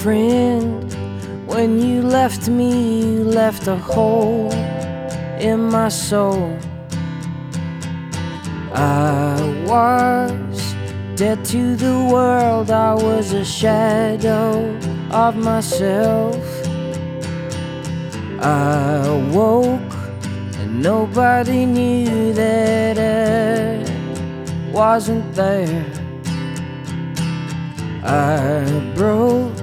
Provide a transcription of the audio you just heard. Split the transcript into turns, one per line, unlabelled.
friend. When you left me, you left a hole in my soul. I was dead to the world, I was a shadow of myself. I woke and nobody knew that I wasn't there. I broke